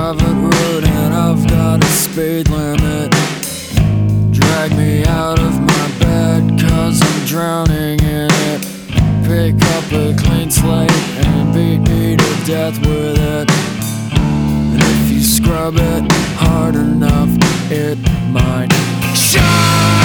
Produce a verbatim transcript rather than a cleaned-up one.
private road and I've got a speed limit. Drag me out of my bed cause I'm drowning in it. Pick up a clean slate and beat me to death with it. And if you scrub it hard enough, it might shine.